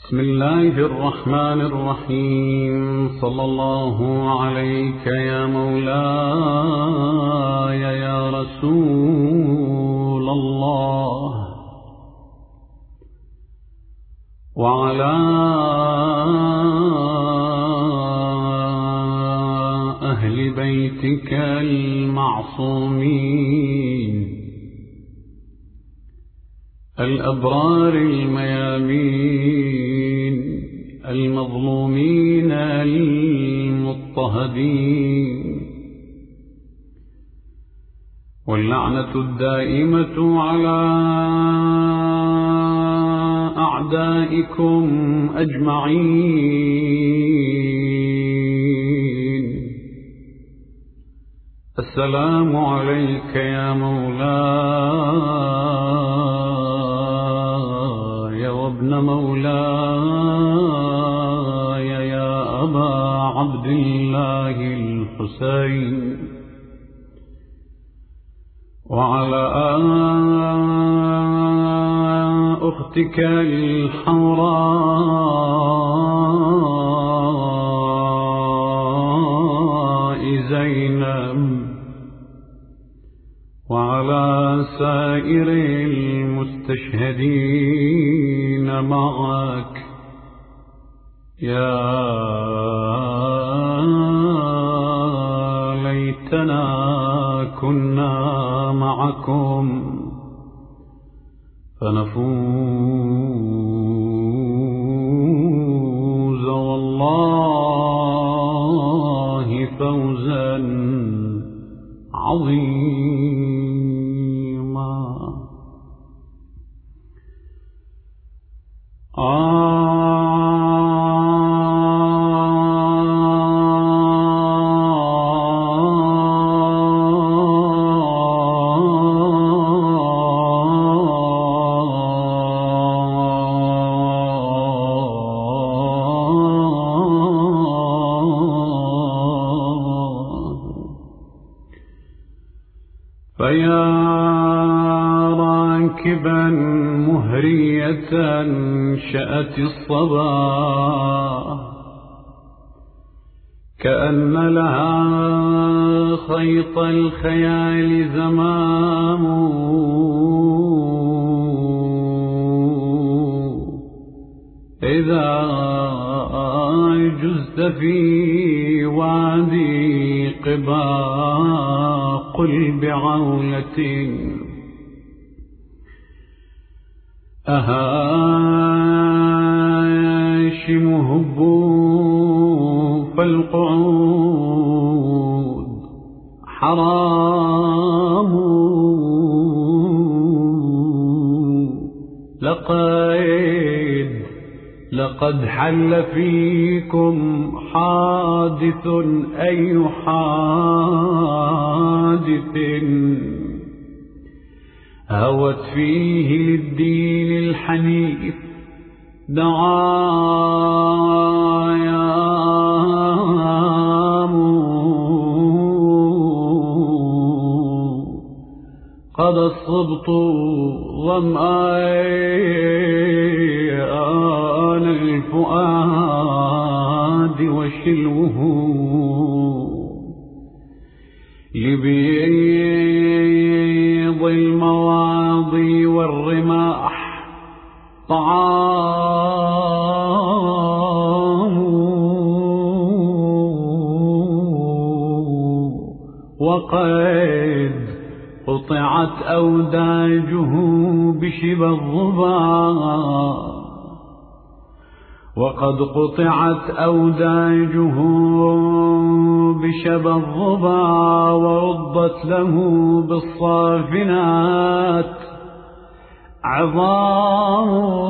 بسم الله الرحمن الرحيم. صلى الله عليك يا مولاي يا رسول الله، وعلى أهل بيتك المعصومين الأبرار الميامين المظلومين المضطهدين، واللعنة الدائمة على أعدائكم أجمعين. السلام عليك يا مولاي وابن مولاي يا أبا عبد الله الحسين، وعلى أختك الحوراء زينب، وعلى سائر المستشهدين معك يا ليتنا كنا معكم فنفوز والله فوزا عظيما. فيا راكبا مهرية شأت الصباح، كأن لها خيط الخيال زمام، إذا جزت في وادي قباء قل بعولة أهاشم هبوا فالقعود حرام، لقد حل فيكم حادث أي حادث هوت فيه للدين الحنيف دعايام، قد الصبط ظمآن الفؤاد وشلوه لبيض المواضي والرماح طعام، وقد قطعت أوداجه بشبى الظبا، وقد قطعت أوداجه بشبى الظبا، وردت له بالصافنات عظام،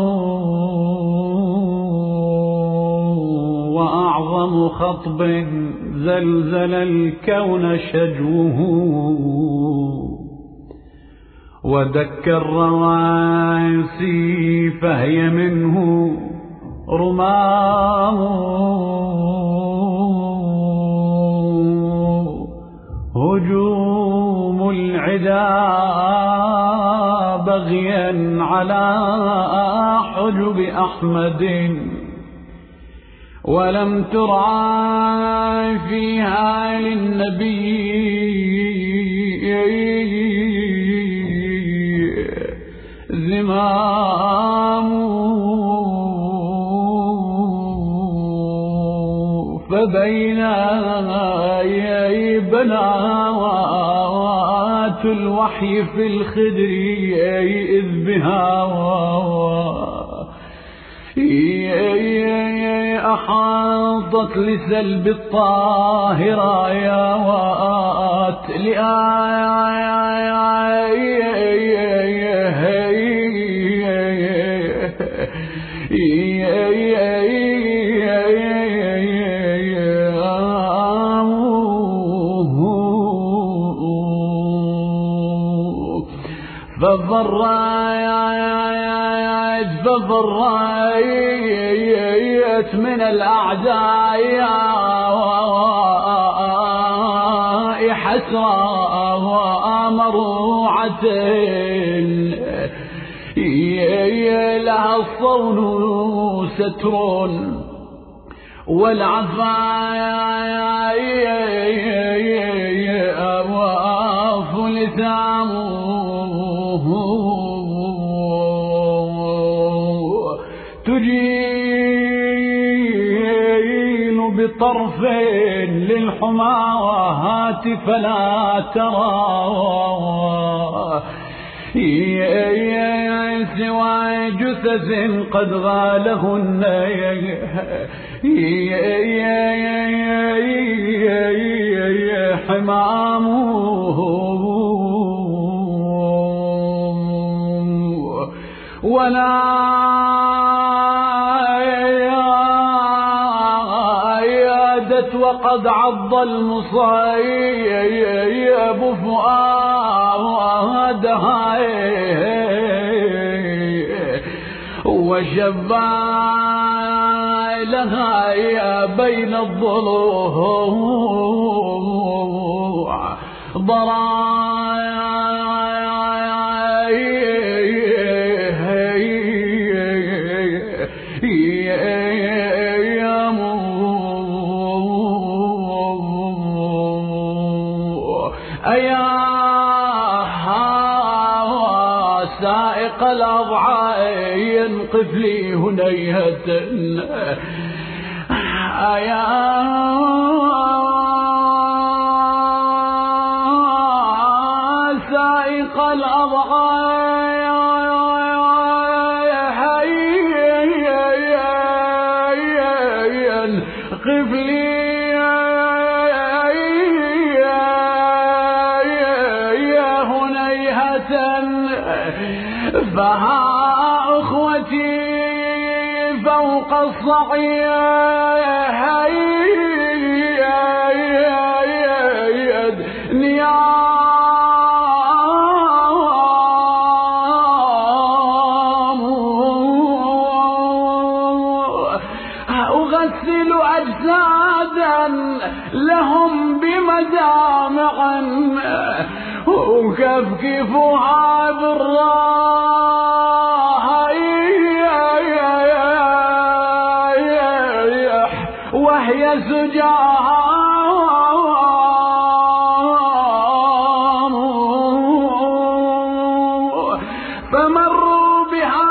وأعظم خطب زلزل الكون شجوه، ودك الرواسي فهي منه رمام، هجوم العدا باغيا على حجب أحمد ولم ترعى فيها للنبي زمام فبين بنات الوحي في الخدر إذ بها أحاطت لسلب الطاهرات فضريت من الأعداء حسرة ومروعة لها الصون ستر والعفاف لثامه تجين بطرف للحماوات فلا ترى سوى جثث قد غالهن حمامه ولا يادت وقد عض المصيب فؤادها وشبع لها بين الضلوع سائق الأضعاء ينقف لي هنيهة يا سائق الأضعاء ينقف لي فها أخوتي فوق الصعيد نيام أغسل أجسادا لهم بمدامع وكفكفها بالراح وهي سجام فمروا بها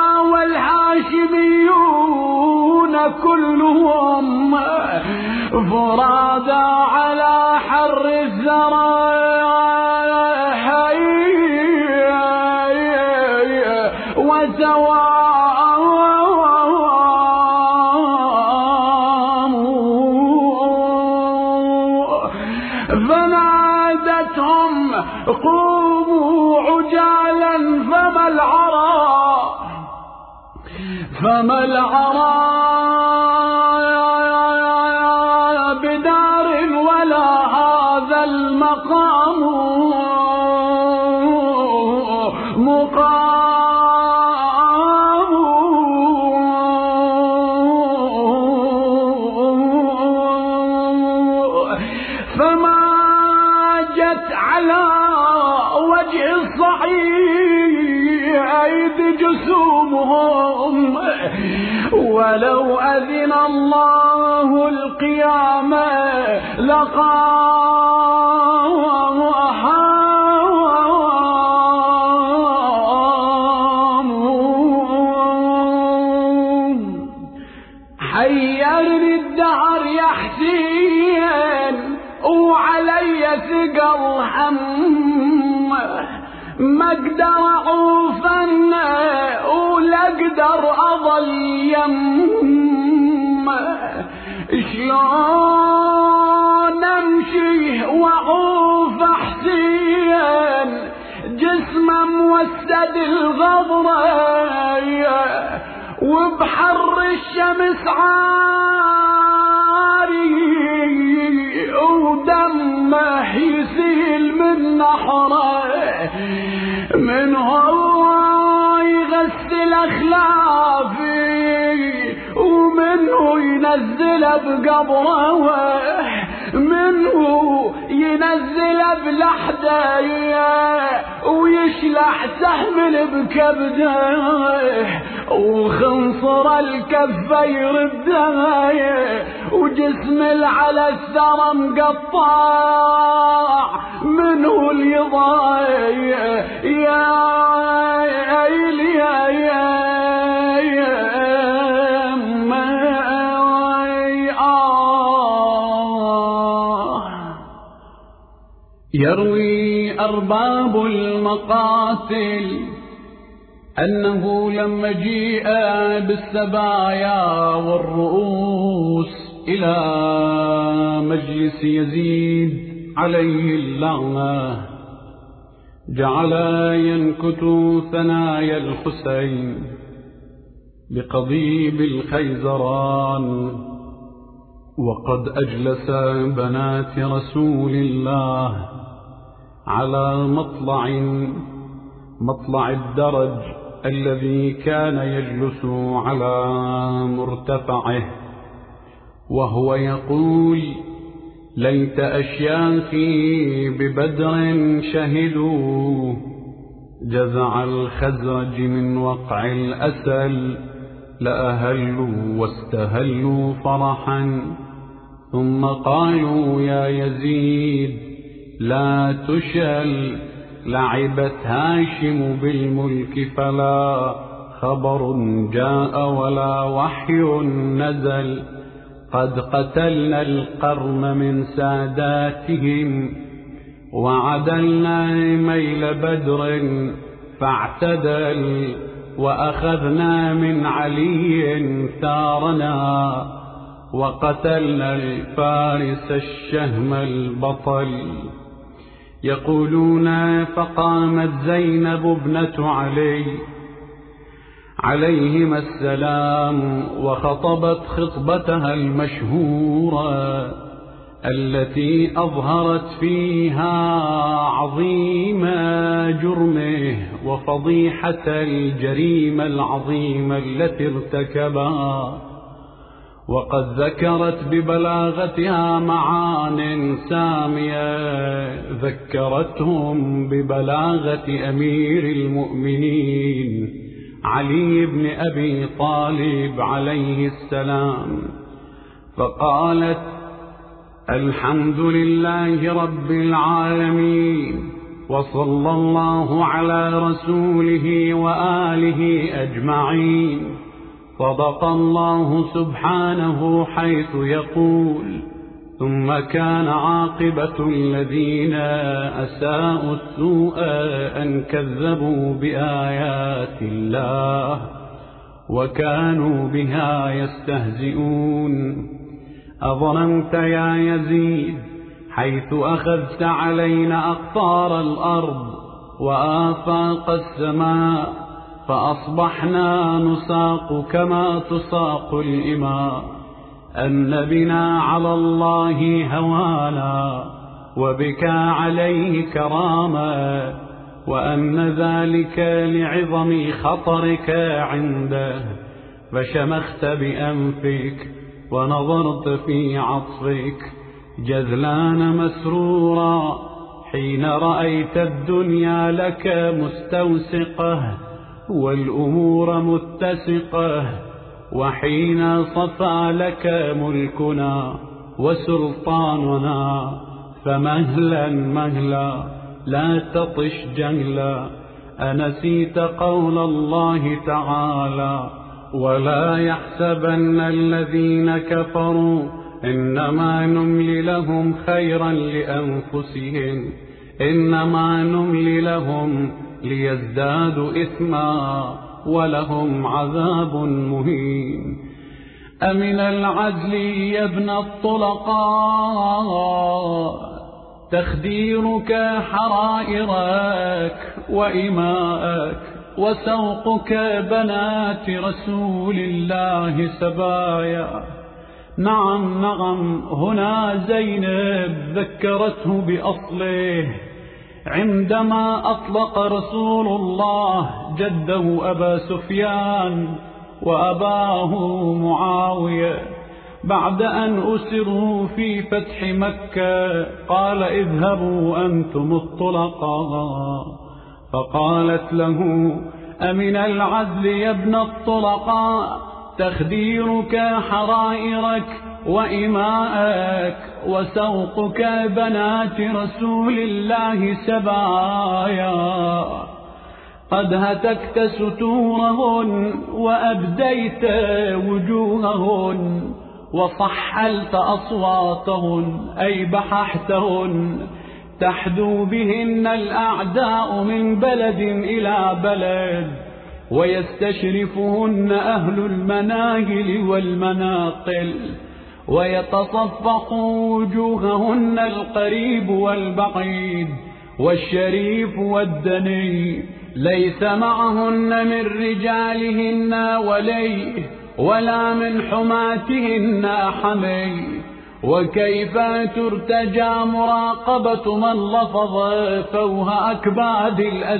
والهاشميون كلهم فرادا على حر الزرع فنادتهم قوموا عجالا فما العراء بدار ولا هذا المقام مقام فما جت على وجه الصحيح ولو أذن الله القيامة لقاموا. حيرني الدهر يا حسين وعلي ثقل هم، ما اقدر اعوفن ولا اقدر اظل يم. شلون امشي واعوف حسين جسمه موسد الغبره وبحر الشمس عاري ودمه يسيل من نحره. من هو يغسل اخلافي ومنه ينزل بقبره، منه ينزل بلحده ويشلح سهم بكبده وخنصر الكفه يرده وجسم على الثرى مقطع منه اليضايع. يا يروي أرباب المقاتل أنه لما جيء بالسبايا والرؤوس إلى مجلس يزيد عليه اللعنة جعل ينكت ثنايا الحسين بقضيب الخيزران، وقد أجلس بنات رسول الله على مطلع الدرج الذي كان يجلس على مرتفعه، وهو يقول: ليت أشياخي ببدر شهدوا جزع الخزرج من وقع الأسل لأهلوا واستهلوا فرحا، ثم قالوا: يا يزيد لا تشل، لعبت هاشم بالملك فلا خبر جاء ولا وحي نزل، قد قتلنا القرن من ساداتهم وعدلنا ميل بدر فاعتدل، وأخذنا من علي ثارنا وقتلنا الفارس الشهم البطل. يقولون: فقامت زينب ابنة علي عليهما السلام وخطبت خطبتها المشهورة التي أظهرت فيها عظيم جرمه وفضيحة الجريمة العظيمة التي ارتكبها، وقد ذكرت ببلاغتها معان سامية ذكرتهم ببلاغة أمير المؤمنين علي بن أبي طالب عليه السلام، فقالت: الحمد لله رب العالمين، وصلى الله على رسوله وآله أجمعين. صدق الله سبحانه حيث يقول: ثم كان عاقبة الذين أساءوا السوء أن كذبوا بآيات الله وكانوا بها يستهزئون. أظننت يا يزيد حيث أخذت علينا أقطار الأرض وآفاق السماء فأصبحنا نساق كما تساق الإماء، أن بنا على الله هوانا وبك عليه كرامة، وأن ذلك لعظم خطرك عنده، فشمخت بأنفك ونظرت في عطفك جذلان مسرورا حين رأيت الدنيا لك مستوسقة والأمور متسقة وحين صفى لك ملكنا وسلطاننا فمهلا مهلا لا تطش جهلا. أنسيت قول الله تعالى ولا يحسبن الذين كفروا إنما نملي لهم خيرا لأنفسهم إنما نملي لهم ليزدادوا إثما ولهم عذاب مهين. أمن العدل يا ابن الطلقاء تخديرك حرائرك وإماءك وسوقك بنات رسول الله سبايا. نعم نعم، هنا زينب ذكرته بأصله عندما أطلق رسول الله جده أبا سفيان وأباه معاوية بعد أن أسروا في فتح مكة. قال اذهبوا أنتم الطلقاء. فقالت له أمن العدل يا ابن الطلقاء تخديرك حرائرك وإماءك وسوقك بنات رسول الله سبايا. قد هتكت ستورهن وأبديت وجوههن وصحلت أصواتهن أي بححتهن تحدو بهن الأعداء من بلد إلى بلد ويستشرفهن أهل المناهل والمناقل ويتصفق وجوههن القريب والبعيد والشريف والدني ليس معهن من رجالهن ولي ولا من حماتهن حمي. وكيف ترتجى مراقبة من لفظ فوه أكباد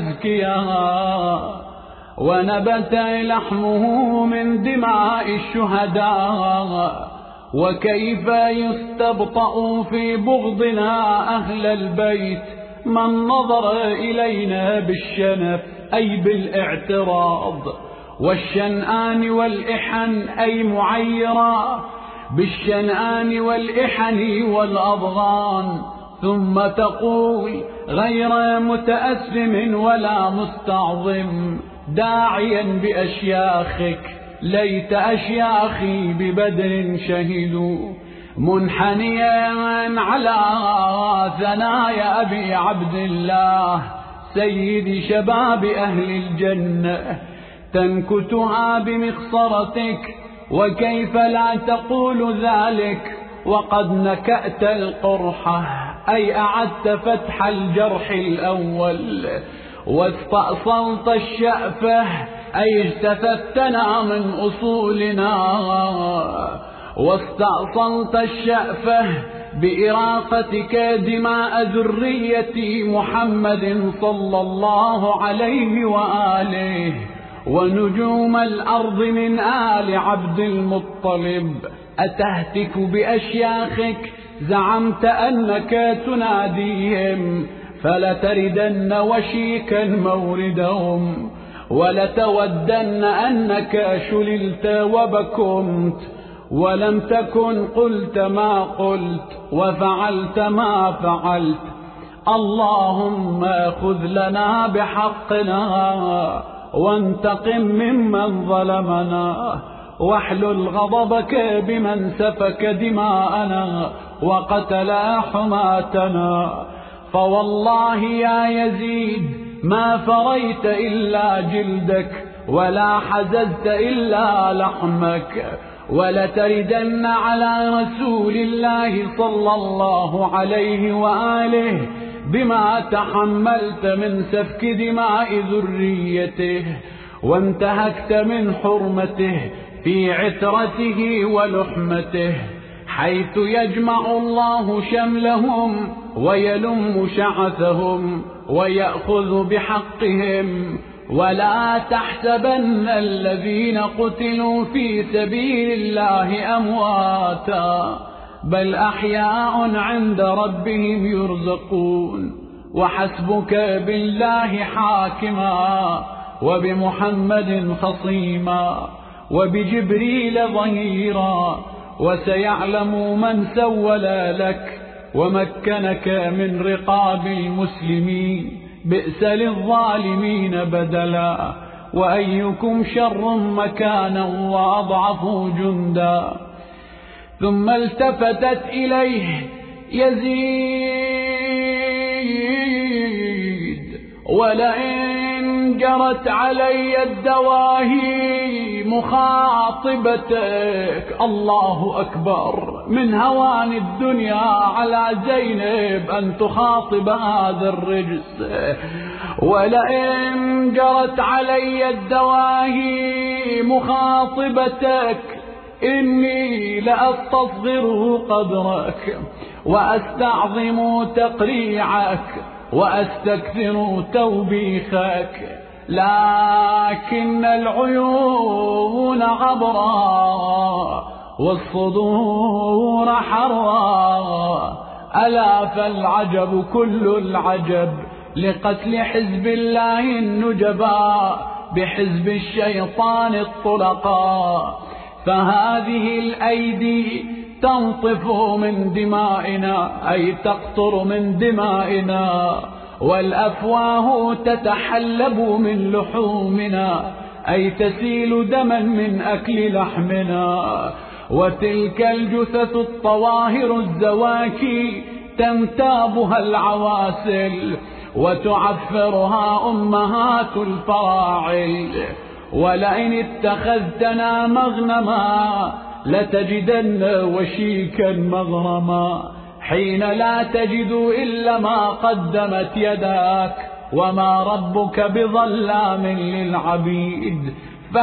الأزكياء ونبت لحمه من دماء الشهداء. وكيف يستبطأ في بغضنا أهل البيت من نظر إلينا بالشنف أي بالاعتراض والشنآن والإحن أي معيرا بالشنآن والإحن والأضغان. ثم تقول غير متأثم ولا مستعظم داعيا بأشياخك ليت أشياخي ببدر شهدوا منحنيا على ثنايا أبي عبد الله سيد شباب أهل الجنة تنكتها بمخصرتك. وكيف لا تقول ذلك وقد نكأت القرحة أي أعدت فتح الجرح الأول واستأصلت الشأفة أي اجتثثتنا من أصولنا واستأصلت الشأفة بإراقتك دماء ذرية محمد صلى الله عليه وآله ونجوم الأرض من آل عبد المطلب. أتهتك بأشياخك زعمت أنك تناديهم فلتردن وشيكا موردهم ولتودن أنك شللت وبكمت ولم تكن قلت ما قلت وفعلت ما فعلت. اللهم خذ لنا بحقنا وانتقم ممن ظلمنا واحلل غضبك بمن سفك دماءنا وقتل حماتنا. فوالله يا يزيد ما فريت إلا جلدك ولا حززت إلا لحمك ولتردن على رسول الله صلى الله عليه وآله بما تحملت من سفك دماء ذريته وانتهكت من حرمته في عترته ولحمته حيث يجمع الله شملهم ويلم شعثهم ويأخذ بحقهم. ولا تحسبن الذين قتلوا في سبيل الله أمواتا بل أحياء عند ربهم يرزقون. وحسبك بالله حاكما وبمحمد خصيما وبجبريل ظهيرا، وسيعلم من سول لك ومكنك من رقاب المسلمين، بئس للظالمين بدلا، وأيكم شر مكانا وأضعف جندا. ثم التفتت إليه يزيد: ولئن جرت علي الدواهي مخاطبتك، الله أكبر، من هوان الدنيا على زينب أن تخاطب هذا الرجس. ولئن جرت علي الدواهي مخاطبتك إني لأستصغر قدرك وأستعظم تقريعك وأستكثر توبيخك، لكن العيون عبرا والصدور حرا. ألا فالعجب كل العجب لقتل حزب الله النجباء بحزب الشيطان الطلقاء. فهذه الأيدي تنطف من دمائنا، أي تقطر من دمائنا، والأفواه تتحلب من لحومنا، أي تسيل دما من أكل لحمنا. وتلك الجثث الطواهر الزواكي تنتابها العواسل وتعفرها أمهات الفراعل. ولئن اتخذتنا مغنما لتجدن وشيكا مغرما، حين لا تجد إلا ما قدمت يداك، وما ربك بظلام للعبيد.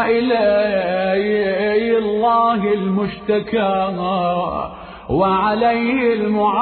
فإلي الله المشتكى وعليه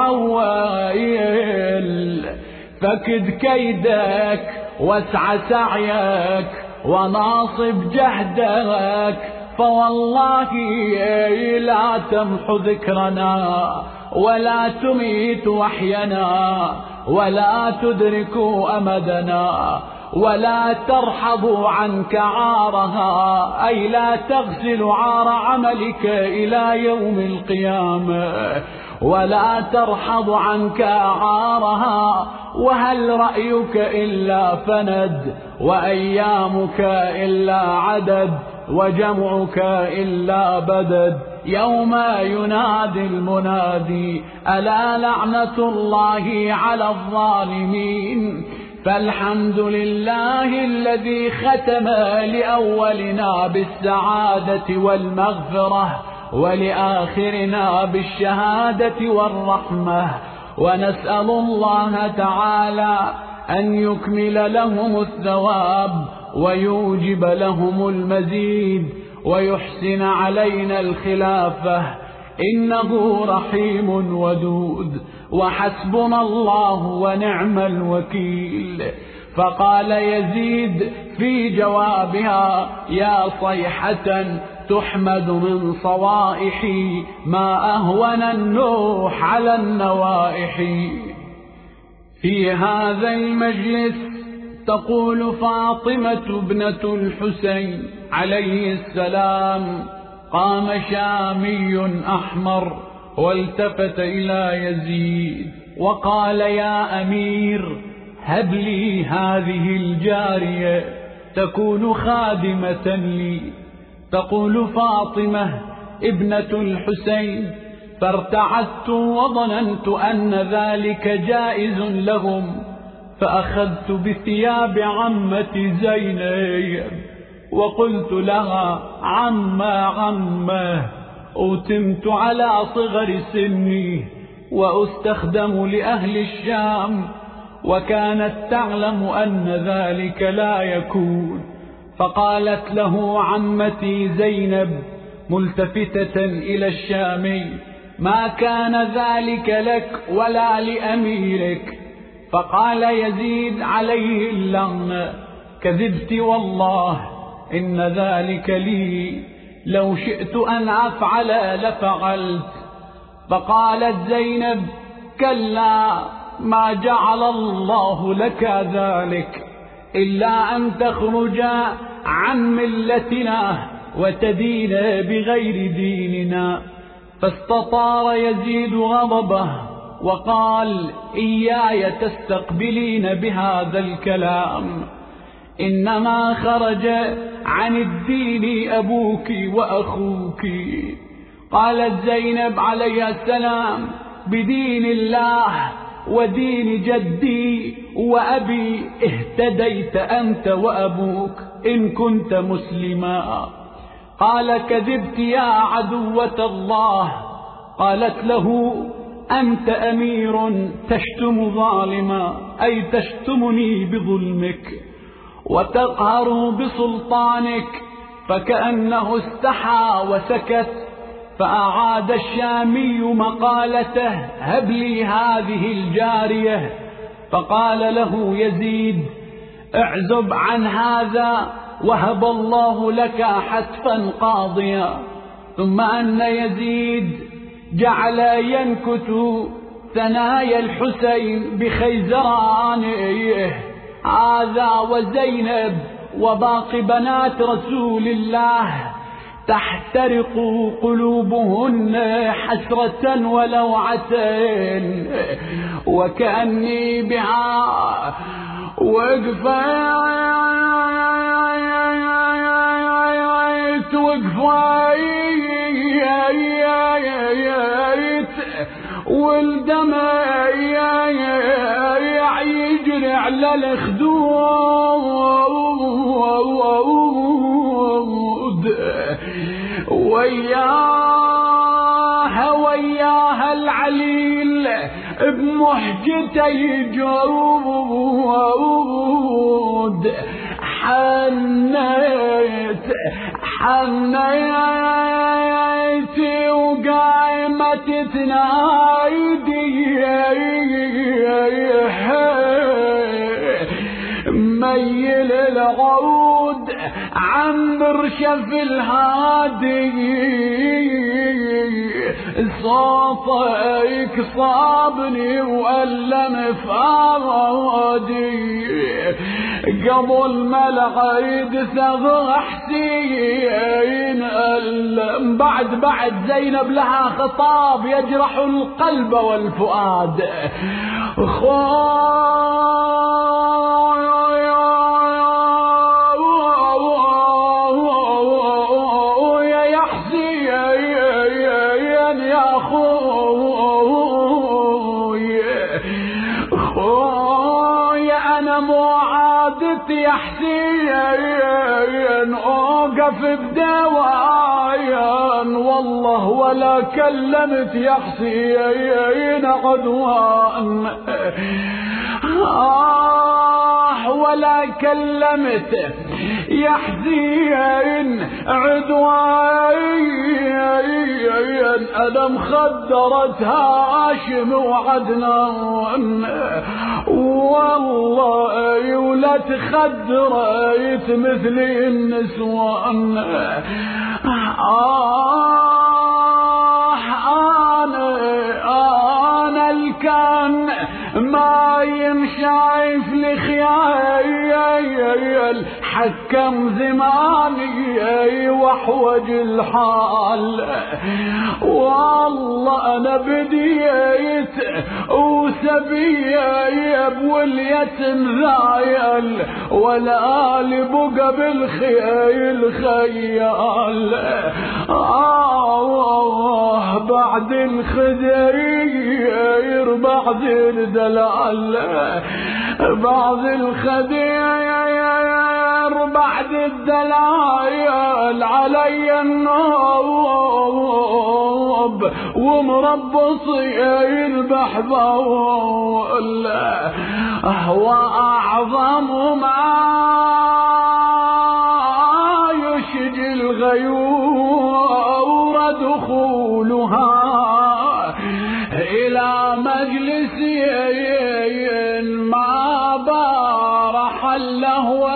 المعول، فكد كيدك واسع سعيك وناصب جهدك، فوالله لا تمحو ذكرنا ولا تميت وحينا ولا تدرك أمدنا، ولا ترحض عنك عارها، أي لا تغسل عار عملك إلى يوم القيامة، ولا ترحض عنك عارها. وهل رأيك إلا فند، وأيامك إلا عدد، وجمعك إلا بدد، يوم ينادي المنادي: ألا لعنة الله على الظالمين. فالحمد لله الذي ختم لأولنا بالسعادة والمغفرة، ولآخرنا بالشهادة والرحمة. ونسأل الله تعالى أن يكمل لهم الثواب ويوجب لهم المزيد ويحسن علينا الخلافة، إنه رحيم ودود، وحسبنا الله ونعم الوكيل. فقال يزيد في جوابها: يا صيحة تحمد من صوائحي، ما أهون النوح على النوائح. في هذا المجلس تقول فاطمة ابنة الحسين عليه السلام: قام شامي أحمر والتفت إلى يزيد وقال: يا أمير، هب لي هذه الجارية تكون خادمة لي. تقول فاطمة ابنة الحسين: فارتعدت وظننت أن ذلك جائز لهم، فأخذت بثياب عمتي زينب وقلت لها: عمه، أوتمت على صغر سني وأستخدم لأهل الشام، وكانت تعلم أن ذلك لا يكون. فقالت له عمتي زينب ملتفتة إلى الشامي: ما كان ذلك لك ولا لأميرك. فقال يزيد عليه اللعنة: كذبت والله، إن ذلك لي، لو شئت أن أفعل لفعلت. فقالت زينب: كلا، ما جعل الله لك ذلك إلا أن تخرج عن ملتنا وتدين بغير ديننا. فاستطار يزيد غضبه وقال: إياي تستقبلين بهذا الكلام، إنما خرج عن الدين أبوك وأخوك. قالت زينب عليها السلام: بدين الله ودين جدي وأبي اهتديت أنت وأبوك إن كنت مسلما. قال: كذبت يا عدوة الله. قالت له: أنت أمير تشتم ظالما، أي تشتمني بظلمك وتقهر بسلطانك. فكأنه استحى وسكت. فأعاد الشامي مقالته: هب لي هذه الجارية. فقال له يزيد: اعزب عن هذا وهب الله لك حتفا قاضيا. ثم أن يزيد جعل ينكت ثنايا الحسين بخيزرانه هذا وزينب وباقي بنات رسول الله تحترق قلوبهن حسرة ولوعة، وكأني بها وقفت والدمع يجري على الخدود، وياها العليل بمهجتي جرود. حنيت وقايمة تنايدي ميل العود عن مرشف الهادي. صوتك صابني وألم فادي، قبل ما العيد ثغ حسين ألم. بعد زينب لها خطاب يجرح القلب والفؤاد. يا حسين اوقف بدوايا والله ولا كلمت يا حسين عدوان، ولا كلمت يا حسين عدوان. أنا مخدرت هاشم وعدنان والله ولا تخدرت مثلي النسوان. أنا الكان ما يمشايف لخيال حكم زماني وحوج الحال. والله أنا بديت وسبيب واليتم ذايل ولا لبقى بالخيل خيال. بعد الخدير بعد الدلال بعد الخدير بعد الدلال علي النوب ومربصي البحبول. هو أعظم ما يشجي الغيور دخولها إلى مجلسي ما بارح اللهو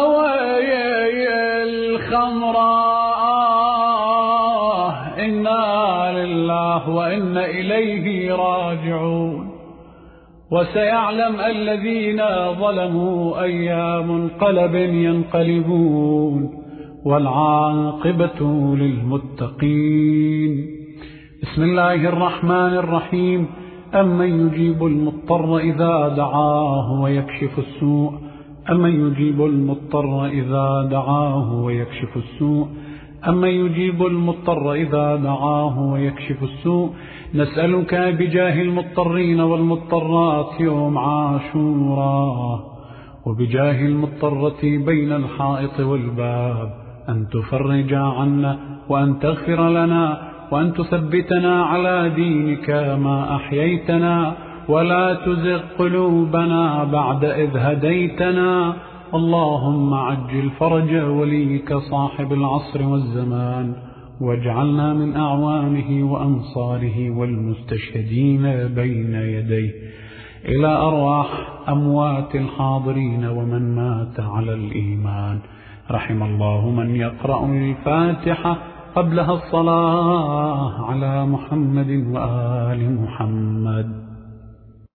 والخمراء. إنا لله وإنا إليه راجعون. وسيعلم الذين ظلموا أي منقلب ينقلبون. والعاقبة للمتقين. بسم الله الرحمن الرحيم. أمن يجيب المضطر إذا دعاه ويكشف السوء أمن يجيب المضطر إذا دعاه ويكشف السوء أمن يجيب المضطر إذا دعاه ويكشف السوء. نسألك بجاه المضطرين والمضطرات يوم عاشوراء، وبجاه المضطرة بين الحائط والباب، أن تفرج عنا وأن تغفر لنا وأن تثبتنا على دينك ما أحييتنا، ولا تزغ قلوبنا بعد إذ هديتنا. اللهم عجل فرج وليك صاحب العصر والزمان، واجعلنا من أعوانه وأنصاره والمستشهدين بين يديه. إلى أرواح أموات الحاضرين ومن مات على الإيمان. رحم الله من يقرأ الفاتحة قبلها الصلاة على محمد وآل محمد.